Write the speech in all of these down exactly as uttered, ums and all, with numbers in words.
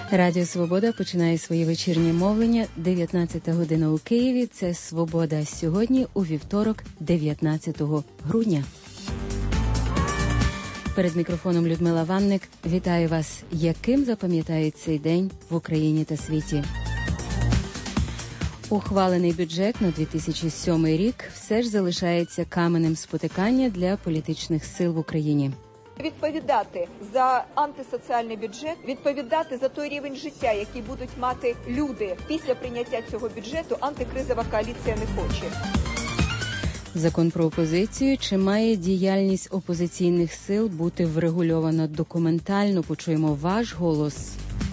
Радіо «Свобода» починає своє вечірнє мовлення. дев'ятнадцята година у Києві. Це «Свобода» сьогодні, у вівторок, дев'ятнадцятого грудня. Перед мікрофоном Людмила Ванник. Вітаю вас. Яким запам'ятає цей день в Україні та світі? Ухвалений бюджет на дві тисячі сьомий рік все ж залишається каменем спотикання для політичних сил в Україні. Відповідати за антисоціальний бюджет, відповідати за той рівень життя, який будуть мати люди після прийняття цього бюджету, антикризова коаліція не хоче. Закон про опозицію. Чи має діяльність опозиційних сил бути врегульована документально? Почуємо ваш голос.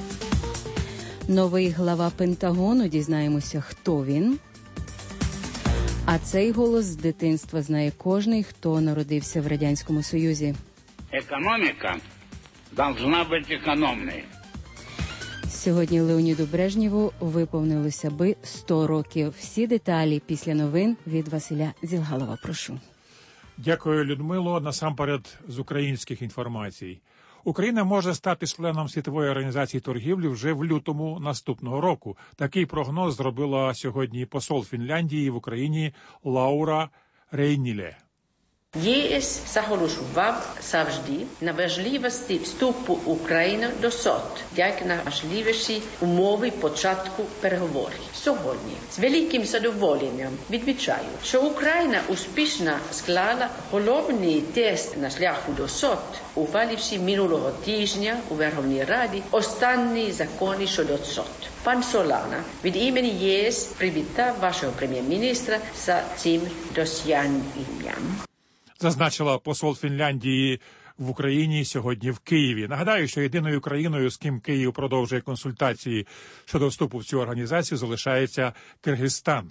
Новий глава Пентагону. Дізнаємося, хто він. А цей голос з дитинства знає кожний, хто народився в Радянському Союзі. Економіка должна бути економною. Сьогодні Леоніду Брежнєву виповнилося би сто років. Всі деталі після новин від Василя Зілгалова. Прошу. Дякую, Людмило. Насамперед з українських інформацій. Україна може стати членом Світової організації торгівлі вже в лютому наступного року. Такий прогноз зробила сьогодні посол Фінляндії в Україні Лаура Рейніле. ЄС заголошував завжди на важливості вступу України до СОТ, як на важливіші умови початку переговорів. Сьогодні з великим задоволенням відмічаю, що Україна успішно склала головний тест на шляху до СОТ, ухваливши минулого тижня у Верховній Раді останні закони щодо СОТ. Пан Солана від імені ЄС привітав вашого прем'єр-міністра за цим досягненням. Зазначила посол Фінляндії в Україні сьогодні в Києві. Нагадаю, що єдиною країною, з ким Київ продовжує консультації щодо вступу в цю організацію, залишається Киргизстан.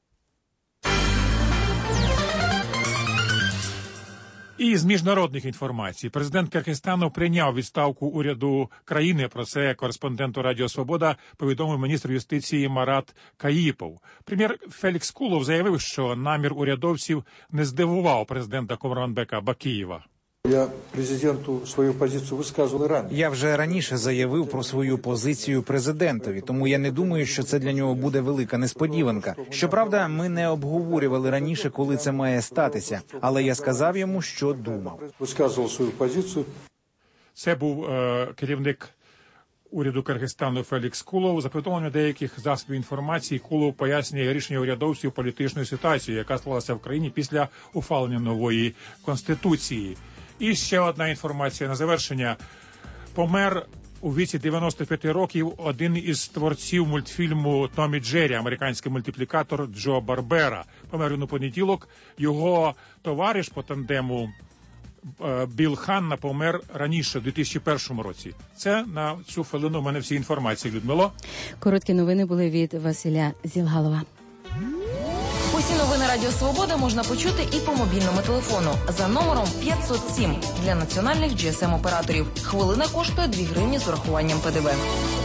І з міжнародних інформацій. Президент Киргизстану прийняв відставку уряду країни. Про це кореспонденту Радіо «Свобода» повідомив міністр юстиції Марат Каїпов. Прем'єр Фелікс Кулов заявив, що намір урядовців не здивував президента Комранбека Бакієва. Я президенту свою позицію висказував раніше. Я вже раніше заявив про свою позицію президентові, тому я не думаю, що це для нього буде велика несподіванка. Щоправда, ми не обговорювали раніше, коли це має статися, але я сказав йому, що думав. Висказував свою позицію. Це був е, керівник уряду Киргизстану Фелікс Кулов. За повідомленням деяких засобів інформації, Кулов пояснює рішення урядовців політичної ситуації, яка склалася в країні після ухвалення нової конституції. І ще одна інформація на завершення. Помер у віці дев'яносто п'яти років один із творців мультфільму «Том і Джері», американський мультиплікатор Джо Барбера. Помер він у понеділок. Його товариш по тандему Білл Ханна помер раніше, у дві тисячі першому році. Це на цю хвилину в мене всі інформації, Людмило. Короткі новини були від Василя Зілгалова. Усі новини Радіо «Свобода» можна почути і по мобільному телефону за номером п'ятсот сім для національних джі ес ем-операторів. Хвилина коштує дві гривні з урахуванням пе де ве.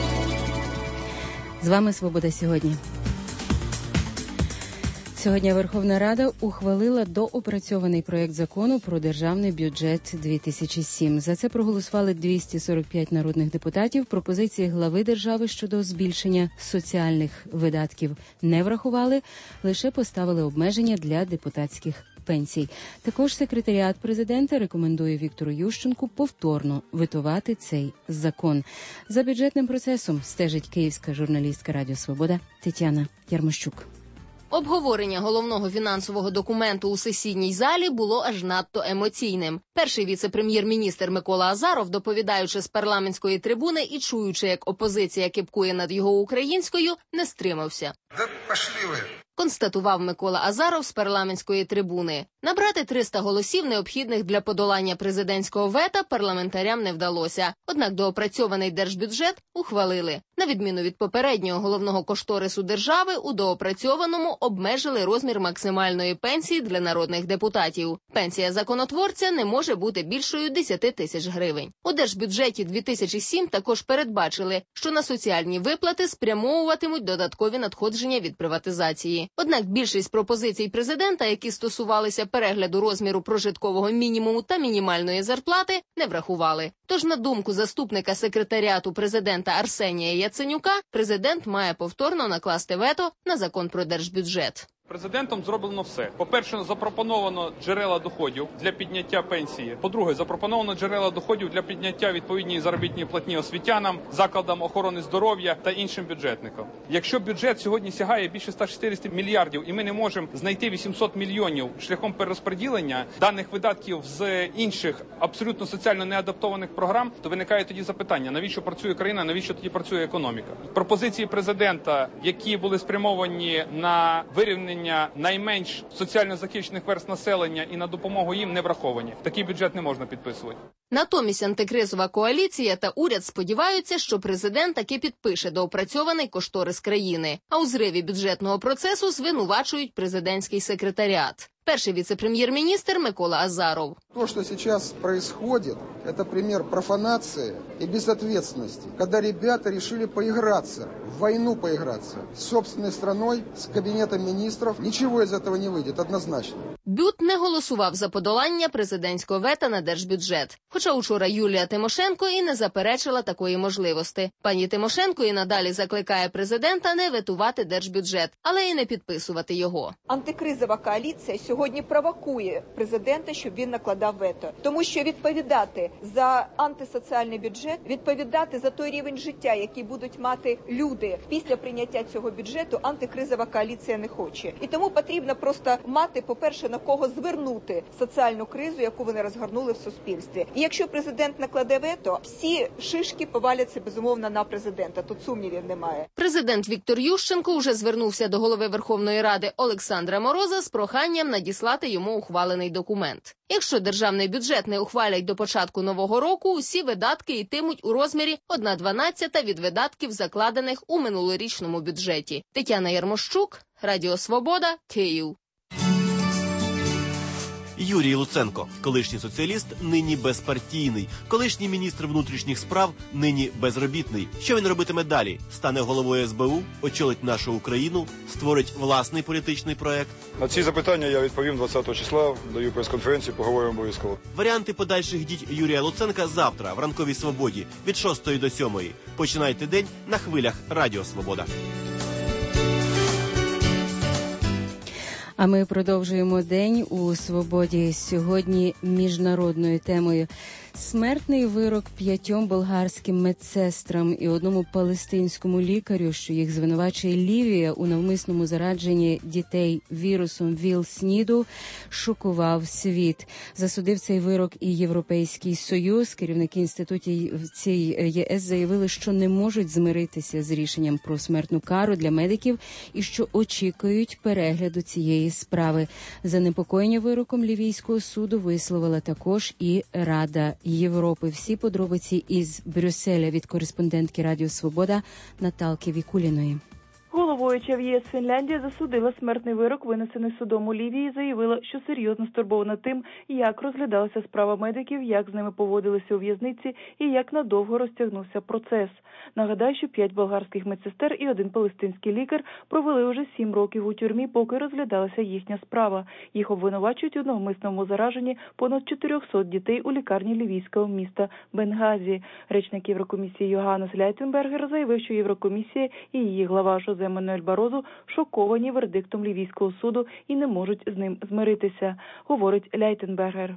З вами «Свобода сьогодні». Сьогодні Верховна Рада ухвалила доопрацьований проєкт закону про державний бюджет дві тисячі сім. За це проголосували двісті сорок п'ять народних депутатів. Пропозиції глави держави щодо збільшення соціальних видатків не врахували, лише поставили обмеження для депутатських пенсій. Також секретаріат президента рекомендує Віктору Ющенку повторно ветувати цей закон. За бюджетним процесом стежить київська журналістка Радіо «Свобода» Тетяна Ярмощук. Обговорення головного фінансового документу у сесійній залі було аж надто емоційним. Перший віце-прем'єр-міністр Микола Азаров, доповідаючи з парламентської трибуни і чуючи, як опозиція кепкує над його українською, не стримався. Да пошли ви! Констатував Микола Азаров з парламентської трибуни. Набрати триста голосів, необхідних для подолання президентського вета, парламентарям не вдалося. Однак доопрацьований держбюджет ухвалили. На відміну від попереднього головного кошторису держави, у доопрацьованому обмежили розмір максимальної пенсії для народних депутатів. Пенсія законотворця не може бути більшою десяти тисяч гривень. У Держбюджеті дві тисячі сім також передбачили, що на соціальні виплати спрямовуватимуть додаткові надходження від приватизації. Однак більшість пропозицій президента, які стосувалися перегляду розміру прожиткового мінімуму та мінімальної зарплати, не врахували. Тож, на думку заступника секретаріату президента Арсенія Яценюка, президент має повторно накласти вето на закон про держбюджет. Президентом зроблено все. По-перше, запропоновано джерела доходів для підняття пенсії. По-друге, запропоновано джерела доходів для підняття відповідної заробітної платні освітянам, закладам охорони здоров'я та іншим бюджетникам. Якщо бюджет сьогодні сягає більше ста шістдесяти мільярдів і ми не можемо знайти вісімсот мільйонів шляхом перерозподілення даних видатків з інших абсолютно соціально неадаптованих програм, то виникає тоді запитання, навіщо працює країна, навіщо тоді працює економіка. Пропозиції президента, які були спрямовані на вирівнення найменш соціально захищених верств населення і на допомогу їм, не враховані. Такий бюджет не можна підписувати. Натомість антикризова коаліція та уряд сподіваються, що президент таки підпише доопрацьований кошторис країни. А у зриві бюджетного процесу звинувачують президентський секретаріат. Перший віце-прем'єр-міністр Микола Азаров. То, что сейчас происходит, это пример профанации и безответственности, когда ребята решили поиграться, в войну поиграться с собственной страной, с кабинетом министров. Ничего из этого не выйдет, однозначно. БЮТ не голосував за подолання президентського вета на держбюджет. Хоча учора Юлія Тимошенко і не заперечила такої можливості. Пані Тимошенко і надалі закликає президента не ветувати держбюджет, але і не підписувати його. Антикризова коаліція сьогодні провокує президента, щоб він накладав вето. Тому що відповідати за антисоціальний бюджет, відповідати за той рівень життя, який будуть мати люди після прийняття цього бюджету, антикризова коаліція не хоче. І тому потрібно просто мати, по-перше, на кого звернути соціальну кризу, яку вони розгорнули в суспільстві. І якщо президент накладе вето, всі шишки поваляться, безумовно, на президента. Тут сумнівів немає. Президент Віктор Ющенко уже звернувся до голови Верховної Ради Олександра Мороза з проханням надіслати йому ухвалений документ. Якщо державний бюджет не ухвалять до початку нового року, усі видатки йтимуть у розмірі одна дванадцята від видатків, закладених у минулорічному бюджеті. Тетяна Ярмощук, Радіо Свобода, Київ. Юрій Луценко, колишній соціаліст, нині безпартійний, колишній міністр внутрішніх справ, нині безробітний. Що він робитиме далі? Стане головою ес бе у, очолить нашу Україну, створить власний політичний проект? На ці запитання я відповім двадцятого числа, даю прес-конференцію, поговоримо обов'язково. Варіанти подальших дій Юрія Луценка завтра в ранковій свободі від шостої до сьомої. Починайте день на хвилях Радіо Свобода. А ми продовжуємо день у «Свободі». Сьогодні міжнародною темою смертний вирок п'ятьом болгарським медсестрам і одному палестинському лікарю, що їх звинувачує Лівія у навмисному зарадженні дітей вірусом ВІЛ-СНІДу, шокував світ. Засудив цей вирок і Європейський Союз. Керівники інститутів цієї ЄС заявили, що не можуть змиритися з рішенням про смертну кару для медиків і що очікують перегляду цієї справи. Занепокоєння вироком Лівійського суду висловила також і Рада Європи. Всі подробиці із Брюсселя від кореспондентки Радіо Свобода Наталки Вікуліної. Головуюча в ЄС Фінляндія засудила смертний вирок, винесений судом у Лівії, і заявила, що серйозно стурбована тим, як розглядалася справа медиків, як з ними поводилися у в'язниці і як надовго розтягнувся процес. Нагадаю, що п'ять болгарських медсестер і один палестинський лікар провели уже сім років у тюрмі, поки розглядалася їхня справа. Їх обвинувачують у навмисному зараженні понад чотирьохсот дітей у лікарні лівійського міста Бенгазі. Речник Єврокомісії Йоганнес Ляйтенбергер заявив, що Єврокомісія і її глава Жозе Мануель Барозу шоковані вердиктом Лівійського суду і не можуть з ним змиритися, говорить Ляйтенбергер.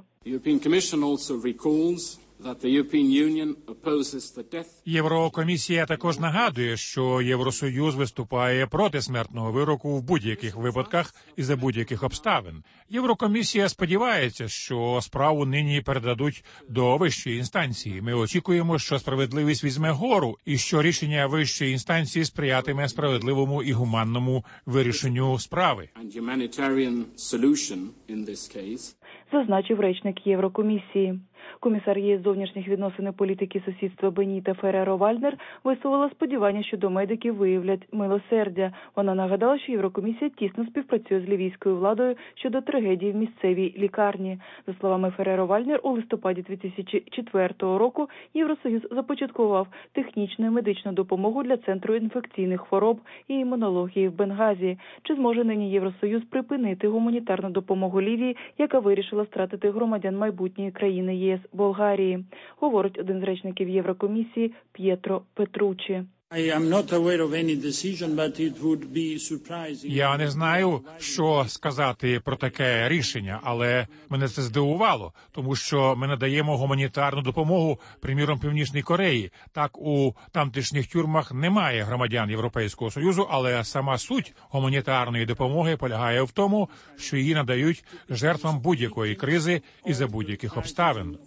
Єврокомісія також нагадує, що Євросоюз виступає проти смертного вироку в будь-яких випадках і за будь-яких обставин. Єврокомісія сподівається, що справу нині передадуть до вищої інстанції. Ми очікуємо, що справедливість візьме гору і що рішення вищої інстанції сприятиме справедливому і гуманному вирішенню справи. Зазначив речник Єврокомісії. Комісар ЄС з зовнішніх відносин і політики сусідства Беніта Ферреро-Вальнер висловила сподівання, що до медиків виявлять милосердя. Вона нагадала, що Єврокомісія тісно співпрацює з лівійською владою щодо трагедії в місцевій лікарні. За словами Ферреро-Вальнер, у листопаді дві тисячі четвертого року Євросоюз започаткував технічну і медичну допомогу для Центру інфекційних хвороб і імунології в Бенгазі. Чи зможе нині Євросоюз припинити гуманітарну допомогу Лівії, яка вирішила втратити громадян майбутньої країни ЄС Болгарії? Говорить один з речників Єврокомісії П'єтро Петручі. Я не знаю, що сказати про таке рішення, але мене це здивувало, тому що ми надаємо гуманітарну допомогу, приміром, Північній Кореї. Так, у тамтешніх тюрмах немає громадян Європейського Союзу, але сама суть гуманітарної допомоги полягає в тому, що її надають жертвам будь-якої кризи і за будь-яких обставин.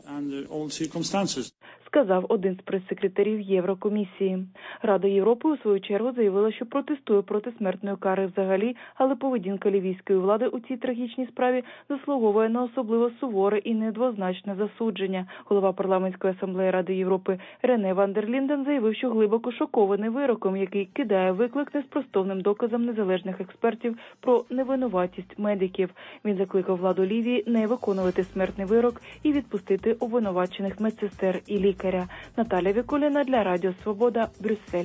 Сказав один з прес-секретарів Єврокомісії. Рада Європи у свою чергу заявила, що протестує проти смертної кари взагалі, але поведінка лівійської влади у цій трагічній справі заслуговує на особливо суворе і недвозначне засудження. Голова парламентської асамблеї Ради Європи Рене Ван дер Лінден заявив, що глибоко шокований вироком, який кидає виклик неспростовним доказам незалежних експертів про невинуватість медиків. Він закликав владу Лівії не виконувати смертний вирок і відпустити обвинувачених медсестер і лікарів. Наталя Вікуліна для Радіо Свобода, Брюссель.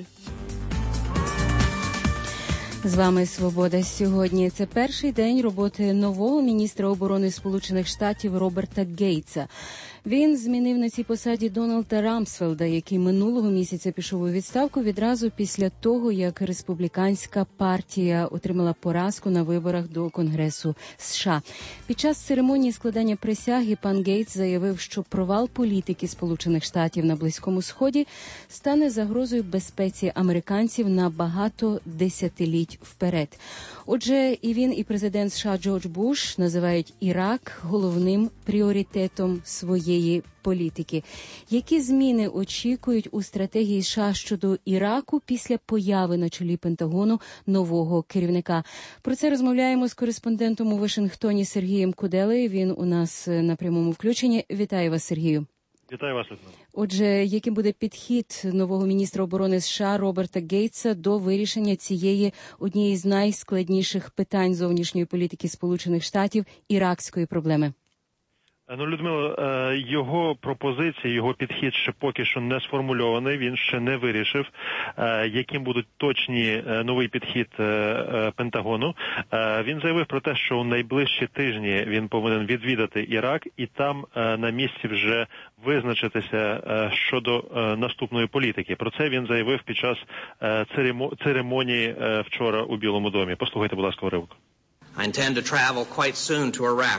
З вами «Свобода» сьогодні. Це перший день роботи нового міністра оборони Сполучених Штатів Роберта Гейтса. Він змінив на цій посаді Дональда Рамсфелда, який минулого місяця пішов у відставку відразу після того, як республіканська партія отримала поразку на виборах до Конгресу США. Під час церемонії складання присяги пан Гейтс заявив, що провал політики Сполучених Штатів на Близькому Сході стане загрозою безпеці американців на багато десятиліть вперед. Отже, і він, і президент США Джордж Буш називають Ірак головним пріоритетом своєї політики. Які зміни очікують у стратегії США щодо Іраку після появи на чолі Пентагону нового керівника? Про це розмовляємо з кореспондентом у Вашингтоні Сергієм Куделею. Він у нас на прямому включенні. Вітаю вас, Сергію. Вітаю вас, Людмила. Отже, яким буде підхід нового міністра оборони США Роберта Гейтса до вирішення цієї однієї з найскладніших питань зовнішньої політики Сполучених Штатів – іракської проблеми? Ну, Людмила, його пропозиції, його підхід ще поки що не сформульований, він ще не вирішив, яким будуть точні новий підхід Пентагону. Він заявив про те, що у найближчі тижні він повинен відвідати Ірак і там на місці вже визначитися щодо наступної політики. Про це він заявив під час церемонії вчора у Білому домі. Послухайте, будь ласка, уривок. I intend to travel quite soon to Iraq.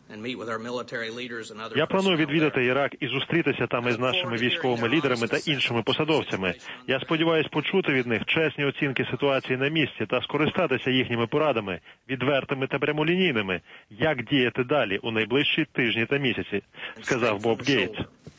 Я планую відвідати Ірак і зустрітися там із нашими військовими лідерами та іншими посадовцями. Я сподіваюся почути від них чесні оцінки ситуації на місці та скористатися їхніми порадами, відвертими та прямолінійними, як діяти далі у найближчі тижні та місяці, сказав Боб Гейтс.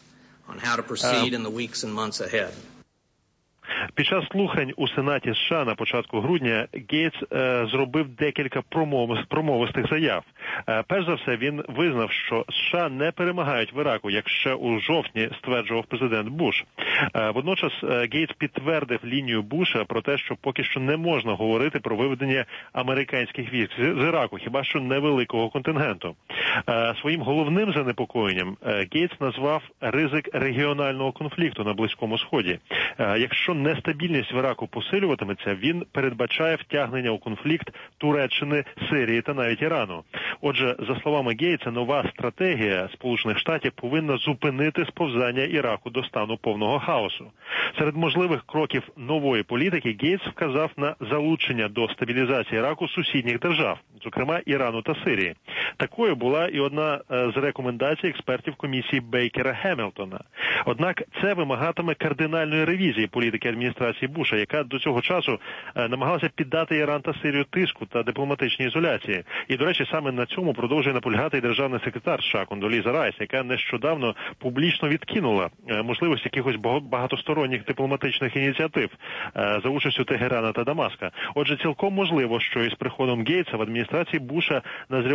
Під час слухань у Сенаті США на початку грудня Гейтс е, зробив декілька промов, промовистих заяв. Е, перш за все, він визнав, що США не перемагають в Іраку, як ще у жовтні стверджував президент Буш. Е, водночас е, Гейтс підтвердив лінію Буша про те, що поки що не можна говорити про виведення американських військ з, з Іраку, хіба що невеликого контингенту. Е, своїм головним занепокоєнням е, Гейтс назвав ризик регіонального конфлікту на Близькому Сході. Е, якщо нестабільність в Іраку посилюватиметься, він передбачає втягнення у конфлікт Туреччини, Сирії та навіть Ірану. Отже, за словами Гейтса, нова стратегія Сполучених Штатів повинна зупинити сповзання Іраку до стану повного хаосу. Серед можливих кроків нової політики Гейтс вказав на залучення до стабілізації Іраку сусідніх держав, зокрема Ірану та Сирії. Такою була і одна з рекомендацій експертів комісії Бейкера-Гемілтона. Однак це вимагатиме кардинальної ревізії політики адміністрації Буша, яка до цього часу намагалася піддати Іран та Сирію тиску та дипломатичній ізоляції. І, до речі, саме на цьому продовжує наполягати і державний секретар США Кондоліза Райс, яка нещодавно публічно відкинула можливість якихось багатосторонніх дипломатичних ініціатив за участю Тегерана та Дамаска. Отже, цілком можливо, що із приходом Гейтса в адміністрації Буша назріватиме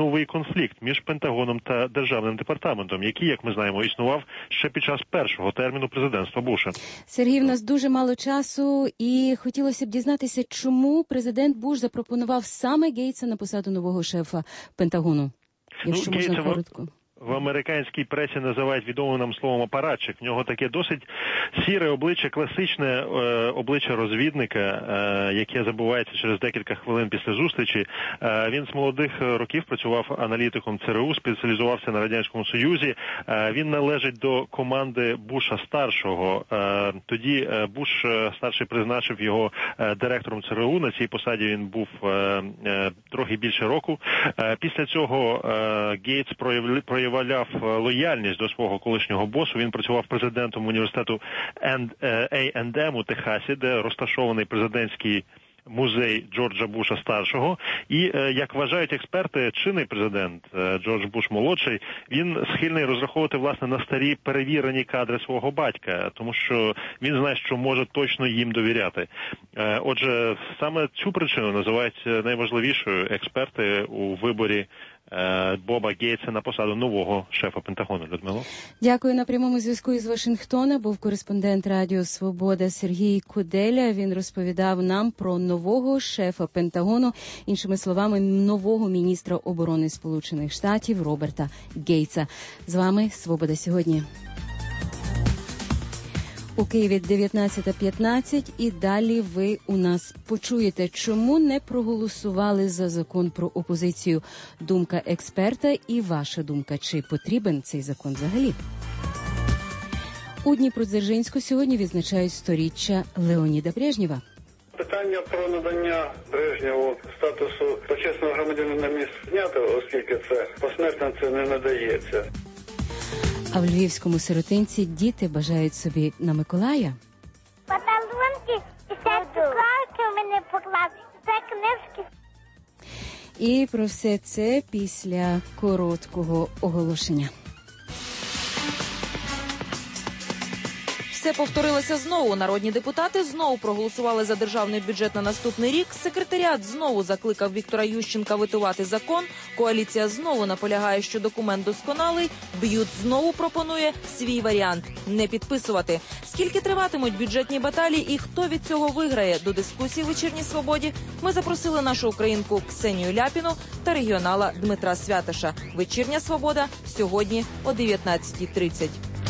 новий конфлікт між Пентагоном та Державним департаментом, який, як ми знаємо, існував ще під час першого терміну президентства Буша. Сергій, в нас дуже мало часу, і хотілося б дізнатися, чому президент Буш запропонував саме Гейтса на посаду нового шефа Пентагону, якщо ну, можна Гейтса коротко. В американській пресі називають відомим нам словом апаратчик. В нього таке досить сіре обличчя, класичне е, обличчя розвідника, е, яке забувається через декілька хвилин після зустрічі. Е, він з молодих років працював аналітиком ЦРУ, спеціалізувався на Радянському Союзі. Е, він належить до команди Буша старшого. Е, тоді Буш старший призначив його е, директором ЦРУ. На цій посаді він був е, е, трохи більше року. Е, після цього е, Гейтс проявив виявляв лояльність до свого колишнього босу. Він працював президентом університету ей енд ем у Техасі, де розташований президентський музей Джорджа Буша старшого. І, як вважають експерти, чинний президент Джордж Буш молодший, він схильний розраховувати, власне, на старі перевірені кадри свого батька, тому що він знає, що може точно їм довіряти. Отже, саме цю причину називають найважливішою експерти у виборі Боба Гейтса на посаду нового шефа Пентагону. Людмило. Дякую. На прямому зв'язку із Вашингтона був кореспондент Радіо Свобода Сергій Куделя. Він розповідав нам про нового шефа Пентагону, іншими словами, нового міністра оборони Сполучених Штатів Роберта Гейтса. З вами Свобода сьогодні. У Києві дев'ятнадцята п'ятнадцять, і далі ви у нас почуєте, чому не проголосували за закон про опозицію. Думка експерта і ваша думка, чи потрібен цей закон взагалі. У Дніпродзержинську сьогодні відзначають сторіччя Леоніда Брежнєва. Питання про надання Брежнєву статусу почесного громадянина міст знято, оскільки це посмертно це не надається. А в львівському сиротинці діти бажають собі на Миколая. Подарунки і цукерки у мене поклав, це книжки. І про все це після короткого оголошення. Все повторилося знову. Народні депутати знову проголосували за державний бюджет на наступний рік. Секретаріат знову закликав Віктора Ющенка ветувати закон. Коаліція знову наполягає, що документ досконалий. Б'ют знову пропонує свій варіант – не підписувати. Скільки триватимуть бюджетні баталії і хто від цього виграє? До дискусії в «Вечірній Свободі» ми запросили нашу українку Ксенію Ляпіну та регіонала Дмитра Святиша. «Вечірня Свобода» сьогодні о дев'ятнадцята тридцять.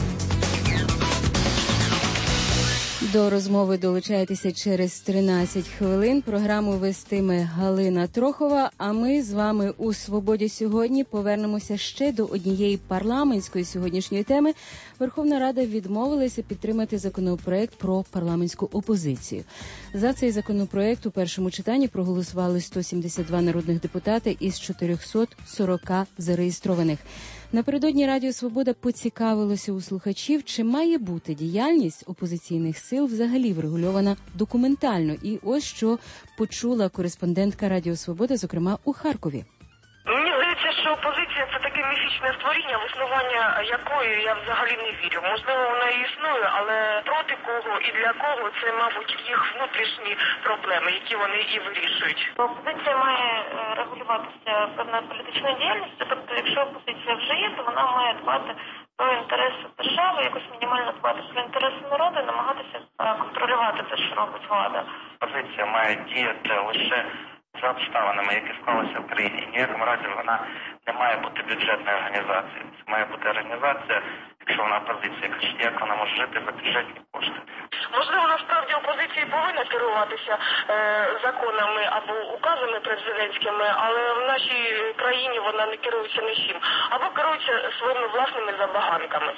До розмови долучайтеся через тринадцять хвилин. Програму вестиме Галина Трохова, а ми з вами у «Свободі сьогодні» повернемося ще до однієї парламентської сьогоднішньої теми. Верховна Рада відмовилася підтримати законопроект про парламентську опозицію. За цей законопроект у першому читанні проголосували сто сімдесят два народних депутати із чотириста сорок зареєстрованих. Напередодні Радіо Свобода поцікавилося у слухачів, чи має бути діяльність опозиційних сил взагалі врегульована документально. І ось що почула кореспондентка Радіо Свобода, зокрема у Харкові. Мені здається, що опозиція – це таке міфічне створіння, в існування якої я взагалі не вірю. Можливо, вона і існує, але проти кого і для кого – це, мабуть, їх внутрішні проблеми, які вони і вирішують. Опозиція має регулюватися певною політичною діяльністю, тобто якщо опозиція вже є, то вона має дбати про інтереси держави, якось мінімально дбати про інтереси народу і намагатися контролювати те, що робить влада. Опозиція має діяти лише за обставинами, які склалися в країні. І ніякому разі вона не має бути бюджетною організацією. Це має бути організація, якщо вона опозиція, як вона може жити за бюджетні кошти. Можливо, насправді опозиція повинна керуватися е, законами або указами президентськими, але в нашій країні вона не керується нічим. Або керується своїми власними забаганками.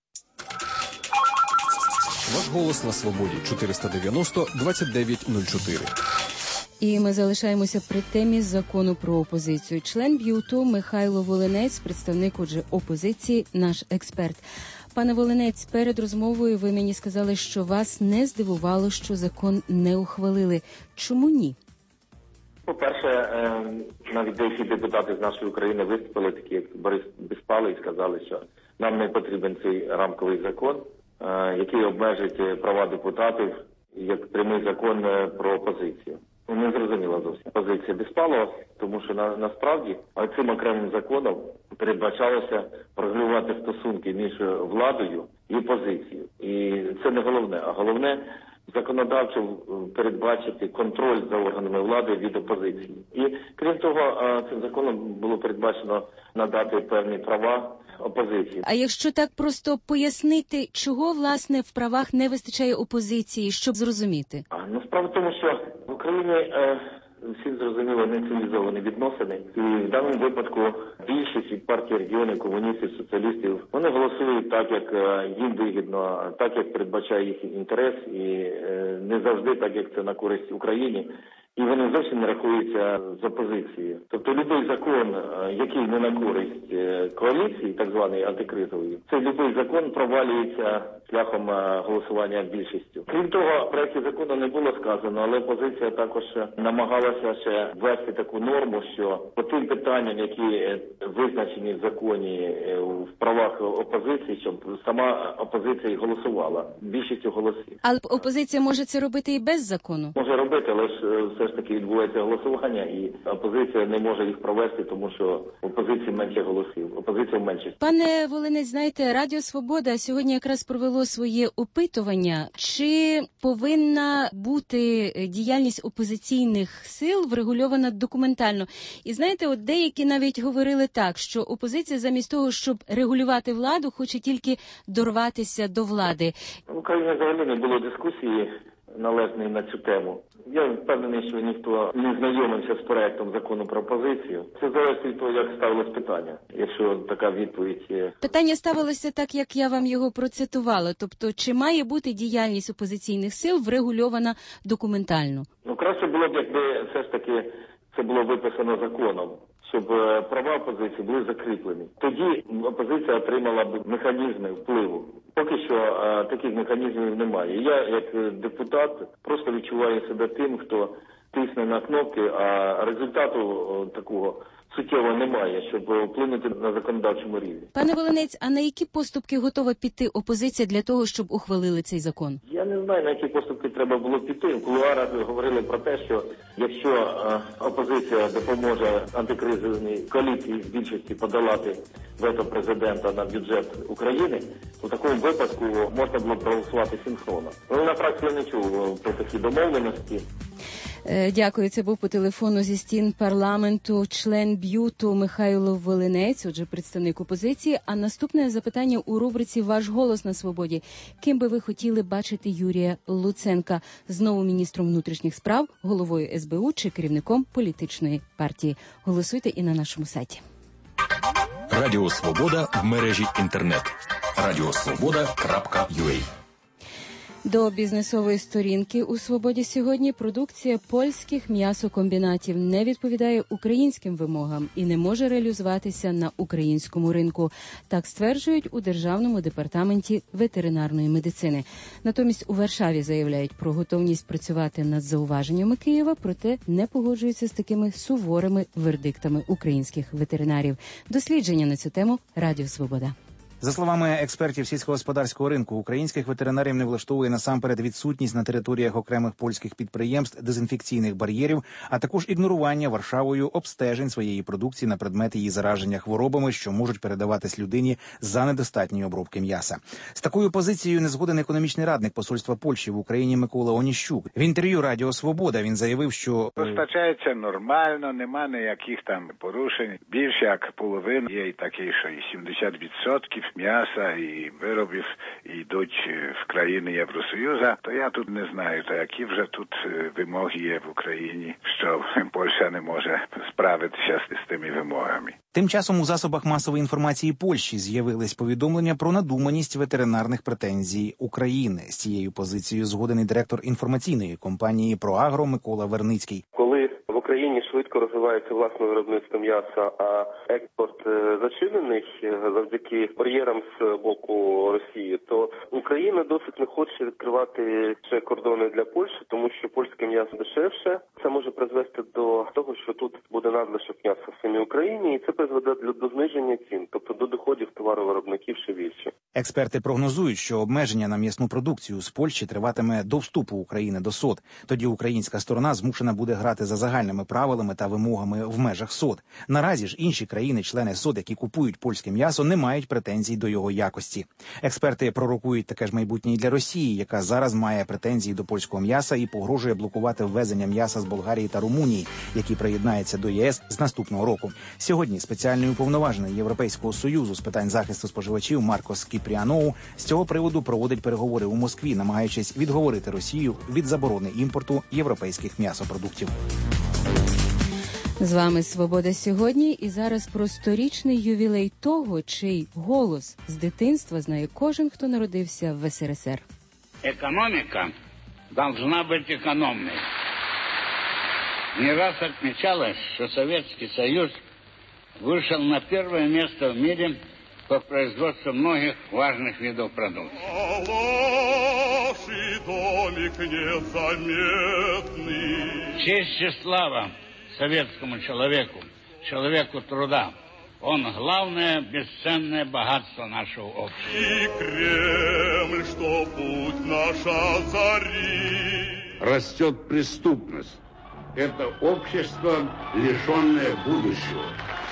Ваш голос на свободі. чотириста дев'яносто двадцять дев'ять нуль чотири. І ми залишаємося при темі закону про опозицію. Член БЮТу Михайло Волинець, представник, отже, опозиції, наш експерт. Пане Волинець, перед розмовою ви мені сказали, що вас не здивувало, що закон не ухвалили. Чому ні? По-перше, навіть деякі депутати з нашої України виступили, такі як Борис Безпалий, і сказали, що нам не потрібен цей рамковий закон, який обмежить права депутатів як прямий закон про опозицію. Не зрозуміла зовсім позиція Безпалова, тому що на, насправді цим окремим законом передбачалося регулювати стосунки між владою і опозицією. І це не головне, а головне законодавчо передбачити контроль за органами влади від опозиції. І крім того, цим законом було передбачено надати певні права опозиції. А якщо так просто пояснити, чого, власне, в правах не вистачає опозиції, щоб зрозуміти? А, ну, справа в тому, що в Україні е, всі зрозуміло нецивілізовані відносини. І в даному випадку більшість від партії регіонів, комуністів, соціалістів, вони голосують так, як е, їм вигідно, так, як передбачає їх інтерес, і е, не завжди так, як це на користь Україні. І вони зовсім не рахуються з опозицією. Тобто будь-який закон, який не на користь коаліції, так званої антикризової, цей будь-який закон провалюється шляхом голосування більшістю. Крім того, в проєкті закону не було сказано, але опозиція також намагалася ще ввести таку норму, що по тим питанням, які визначені в законі в правах опозиції, щоб сама опозиція голосувала більшістю голосів. Але опозиція може це робити і без закону? Може робити, але ж все ж таки відбувається голосування, і опозиція не може їх провести, тому що в опозиції менше голосів. Опозиція в меншості. Пане Волинець, знаєте, Радіо Свобода сьогодні якраз провело своє опитування. Чи повинна бути діяльність опозиційних сил врегульована документально? І знаєте, от деякі навіть говорили так, що опозиція замість того, щоб регулювати владу, хоче тільки дорватися до влади. В Україні взагалі не було дискусії належної на цю тему. Я впевнений, що ніхто не знайомився з проектом закону про опозицію. Це залежить від того, як ставилось питання, якщо така відповідь є. Питання ставилося так, як я вам його процитувала. Тобто, чи має бути діяльність опозиційних сил врегульована документально? Ну, краще було б, якби все ж таки це було виписано законом, щоб права опозиції були закріплені. Тоді опозиція отримала б механізми впливу. Поки що а, таких механізмів немає. Я, як депутат, просто відчуваю себе тим, хто тисне на кнопки, а результату о, такого суттєво немає, щоб вплинути на законодавчому рівні. Пане Волинець, а на які поступки готова піти опозиція для того, щоб ухвалили цей закон? Я не знаю, на які поступки треба було піти. В кулуарах говорили про те, що якщо е, опозиція допоможе антикризовій коаліції в більшості подолати вето президента на бюджет України, то в такому випадку можна було проголосувати синхронно. Але на практиці я не чув про такі домовленості. Дякую. Це був по телефону зі стін парламенту член БЮТу Михайло Волинець, отже, представник опозиції. А наступне запитання у рубриці «Ваш голос на свободі». Ким би ви хотіли бачити Юрія Луценка? Знову міністром внутрішніх справ, головою ес бе у чи керівником політичної партії? Голосуйте і на нашому сайті. Радіо Свобода в мережі інтернет. радіосвобода крапка ю а. До бізнесової сторінки у «Свободі» сьогодні продукція польських м'ясокомбінатів не відповідає українським вимогам і не може реалізуватися на українському ринку. Так стверджують у Державному департаменті ветеринарної медицини. Натомість у Варшаві заявляють про готовність працювати над зауваженнями Києва, проте не погоджуються з такими суворими вердиктами українських ветеринарів. Дослідження на цю тему Радіо Свобода. За словами експертів сільськогосподарського ринку, українських ветеринарів не влаштовує насамперед відсутність на територіях окремих польських підприємств дезінфекційних бар'єрів, а також ігнорування Варшавою обстежень своєї продукції на предмет її зараження хворобами, що можуть передаватись людині за недостатньої обробки м'яса. З такою позицією не згоден економічний радник посольства Польщі в Україні Микола Оніщук. В інтерв'ю Радіо Свобода він заявив, що постачається нормально, нема ніяких там порушень. Більше як половина є і такі, що і сімдесят відсотків м'яса і виробів йдуть в країни Євросоюзу, то я тут не знаю, то які вже тут вимоги є в Україні, що Польща не може справитися з тими вимогами. Тим часом у засобах масової інформації Польщі з'явились повідомлення про надуманість ветеринарних претензій України. З цією позицією згоден і директор інформаційної компанії «Проагро» Микола Верницький. Коли в Україні швидко швидко розвивається власне виробництво м'яса, а експорт зачинений завдяки бар'єрам з боку Росії, то Україна досить не хоче відкривати ще кордони для Польщі, тому що польське м'ясо дешевше. Це може призвести до того, що тут буде надлишок м'яса в самій Україні, і це призведе до зниження цін, тобто до доходів товаровиробників ще більше. Експерти прогнозують, що обмеження на м'ясну продукцію з Польщі триватиме до вступу України до СОТ. Тоді українська сторона змушена буде грати за загальними правилами та вимогами в межах СОТ. Наразі ж інші країни-члени СОТ, які купують польське м'ясо, не мають претензій до його якості. Експерти пророкують таке ж майбутнє і для Росії, яка зараз має претензії до польського м'яса і погрожує блокувати ввезення м'яса з Болгарії та Румунії, які приєднаються до ЄС з наступного року. Сьогодні спеціальний уповноважений Європейського Союзу з питань захисту споживачів Маркос Кіпріаноу з цього приводу проводить переговори у Москві, намагаючись відговорити Росію від заборони імпорту європейських м'ясопродуктів. З вами «Свобода сьогодні» і зараз про сторічний ювілей того, чий голос з дитинства знає кожен, хто народився в СРСР. Экономика должна быть экономной. Не раз отмечалось, что Советский Союз вышел на первое место в мире по производству многих важных видов продукции. Честь и слава советскому человеку, человеку труда. Он главное бесценное богатство нашего общества. И Кремль, что путь наша зари. Растет преступность. Это общество, лишенное будущего.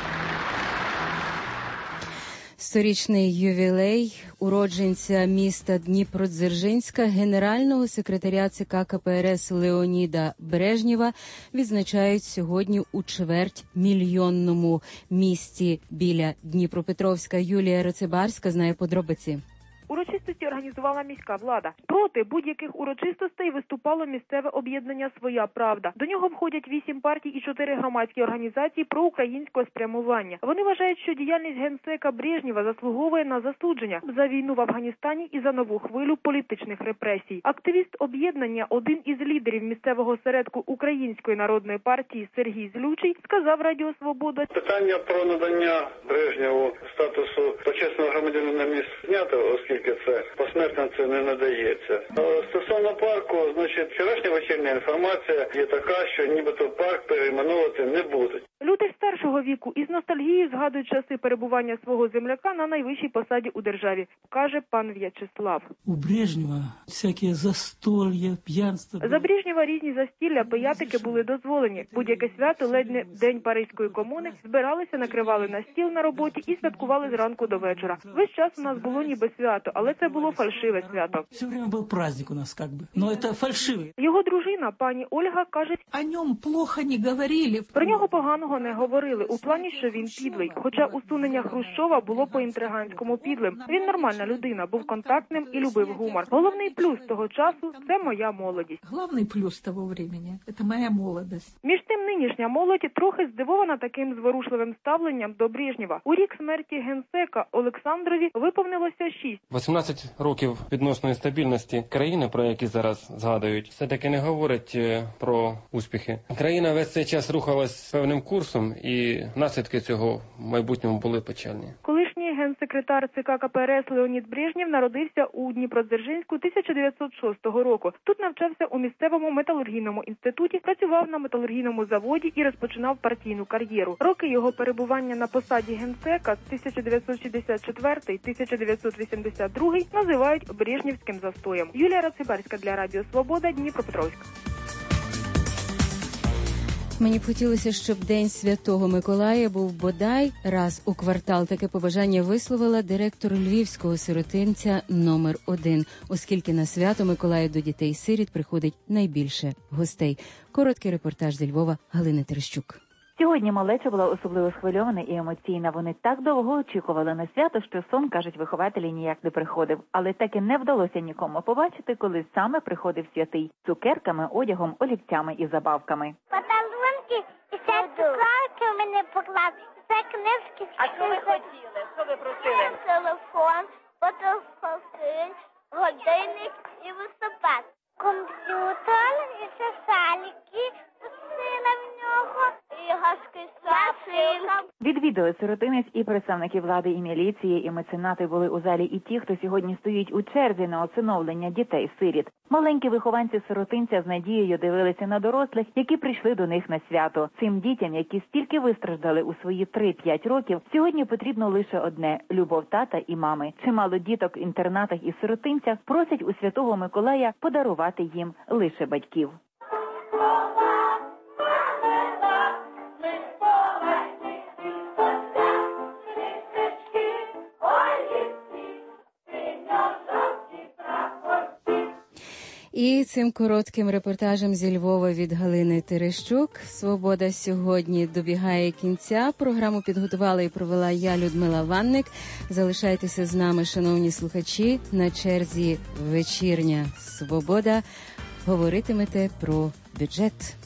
Сторічний ювілей уродженця міста Дніпродзержинська, генерального секретаря ЦК КПРС Леоніда Брежнєва відзначають сьогодні у чвертьмільйонному місті біля Дніпропетровська. Юлія Роцебарська знає подробиці. Урочистості організувала міська влада. Проти будь-яких урочистостей виступало місцеве об'єднання «Своя правда». До нього входять вісім партій і чотири громадські організації проукраїнського спрямування. Вони вважають, що діяльність генсека Брежнєва заслуговує на засудження за війну в Афганістані і за нову хвилю політичних репресій. Активіст об'єднання, один із лідерів місцевого осередку Української народної партії Сергій Злючий, сказав Радіо Свобода: питання про надання Брежнєву статусу почесного громадянина міст знято, оскільки це посмертно це не надається. Стосовно парку, значить, вчорашня вечірня інформація є така, що нібито парк перейменувати не будуть. Люди старшого віку із ностальгією згадують часи перебування свого земляка на найвищій посаді у державі, каже пан В'ячеслав. У Брежнєва всякі застолья, п'янство. За Брежнєва різні застілля, пиятики були дозволені. Будь-яке свято, ледь не День Паризької комуни, збиралися, накривали на стіл на роботі і святкували зранку до вечора. Весь час у нас було ніби свято, але це було фальшиве свято. Все время був праздник у нас, как би, но це фальшиве. Його дружина, пані Ольга, каже: о ньому плохо не говорили. Про нього поганого не говорили, у плані, що він підлий. Хоча усунення Хрущова було по-інтриганському підлим. Він нормальна людина, був контактним і любив гумор. Головний плюс того часу – це моя молодість. Головний плюс того времени – це моя молодість. Між тим, нинішня молодь трохи здивована таким зворушливим ставленням до Брежнєва. У рік смерті генсека Олександрові виповнилося шість. вісімнадцять років відносної стабільності країни, про які зараз згадують, все-таки не говорить про успіхи. Країна весь цей час рухалась певним курсом, і наслідки цього в майбутньому були печальні. Колишній генсекретар ЦК КПРС Леонід Брежнєв народився у Дніпродзержинську тисяча дев'ятсот шостого року. Тут навчався у місцевому металургійному інституті, працював на металургійному заводі і розпочинав партійну кар'єру. Роки його перебування на посаді генсека з тисяча дев'ятсот шістдесят четвертий - тисяча дев'ятсот вісімдесят другий називають Брежнєвським застоєм. Юлія Роцебарська для Радіо Свобода, Дніпропетровськ. Мені б хотілося, щоб День Святого Миколая був бодай раз у квартал. Таке побажання висловила директор Львівського сиротинця номер один, оскільки на свято Миколая до дітей-сиріт приходить найбільше гостей. Короткий репортаж зі Львова Галини Терещук. Сьогодні малеча була особливо схвильована і емоційна. Вони так довго очікували на свято, що сон, кажуть вихователі, ніяк не приходив. Але так і не вдалося нікому побачити, коли саме приходив святий. Цукерками, одягом, олівцями і забавками. Подарунки, і це цукерки у мене поклав, це книжки. А що ви хотіли? Що ви просили? Телефон, фотофон, годинник і листопад. Комп'ютер, і це шаліки, пустила в нього, і Відвідали сиротинець і представники влади, і міліції, і меценати. Були у залі і ті, хто сьогодні стоїть у черзі на усиновлення дітей-сиріт. Маленькі вихованці сиротинця з надією дивилися на дорослих, які прийшли до них на свято. Цим дітям, які стільки вистраждали у свої три-п'ять років, сьогодні потрібно лише одне – любов тата і мами. Чимало діток в інтернатах і сиротинцях просять у Святого Миколая подарувати їм лише батьків. І цим коротким репортажем зі Львова від Галини Терещук «Свобода сьогодні» добігає кінця. Програму підготувала і провела я, Людмила Ванник. Залишайтеся з нами, шановні слухачі. На черзі вечірня «Свобода». Говоритимете про бюджет.